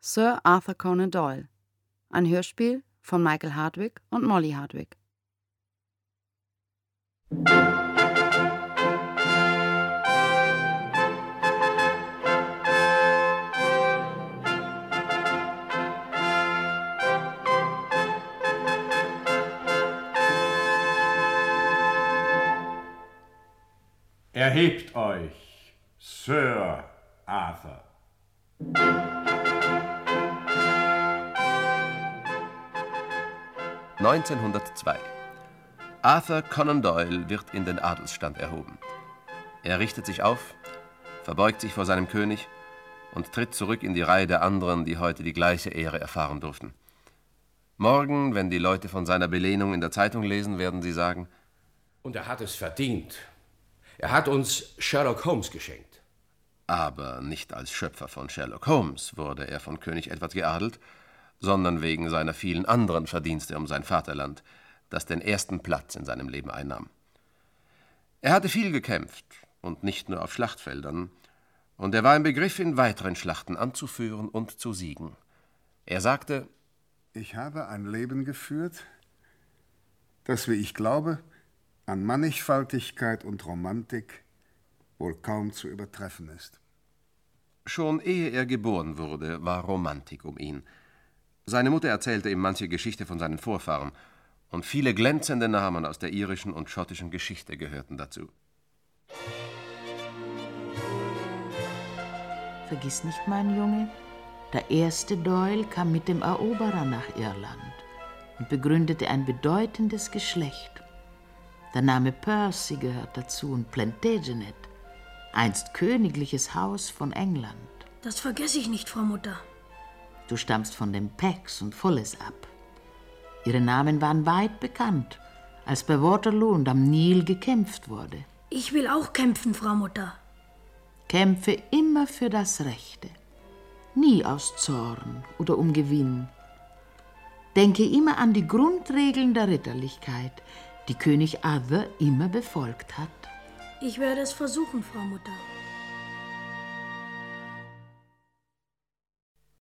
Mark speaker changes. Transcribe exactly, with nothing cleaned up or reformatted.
Speaker 1: Sir Arthur Conan Doyle. Ein Hörspiel von Michael Hardwick und Molly Hardwick.
Speaker 2: Erhebt euch, Sir Arthur.
Speaker 3: neunzehnhundertzwei. Arthur Conan Doyle wird in den Adelsstand erhoben. Er richtet sich auf, verbeugt sich vor seinem König und tritt zurück in die Reihe der anderen, die heute die gleiche Ehre erfahren durften. Morgen, wenn die Leute von seiner Belehnung in der Zeitung lesen, werden sie sagen:
Speaker 4: Und er hat es verdient. Er hat uns Sherlock Holmes geschenkt.
Speaker 3: Aber nicht als Schöpfer von Sherlock Holmes wurde er von König Edward geadelt, sondern wegen seiner vielen anderen Verdienste um sein Vaterland, das den ersten Platz in seinem Leben einnahm. Er hatte viel gekämpft, und nicht nur auf Schlachtfeldern, und er war im Begriff, in weiteren Schlachten anzuführen und zu siegen. Er sagte:
Speaker 5: Ich habe ein Leben geführt, das, wie ich glaube, an Mannigfaltigkeit und Romantik wohl kaum zu übertreffen ist.
Speaker 3: Schon ehe er geboren wurde, war Romantik um ihn. Seine Mutter erzählte ihm manche Geschichte von seinen Vorfahren, und viele glänzende Namen aus der irischen und schottischen Geschichte gehörten dazu.
Speaker 6: Vergiss nicht, mein Junge, der erste Doyle kam mit dem Eroberer nach Irland und begründete ein bedeutendes Geschlecht. Der Name Percy gehört dazu und Plantagenet, einst königliches Haus von England.
Speaker 7: Das vergesse ich nicht, Frau Mutter.
Speaker 6: Du stammst von den Pecks und Folles ab. Ihre Namen waren weit bekannt, als bei Waterloo und am Nil gekämpft wurde.
Speaker 7: Ich will auch kämpfen, Frau Mutter.
Speaker 6: Kämpfe immer für das Rechte, nie aus Zorn oder um Gewinn. Denke immer an die Grundregeln der Ritterlichkeit, die König Arthur immer befolgt hat.
Speaker 7: Ich werde es versuchen, Frau Mutter.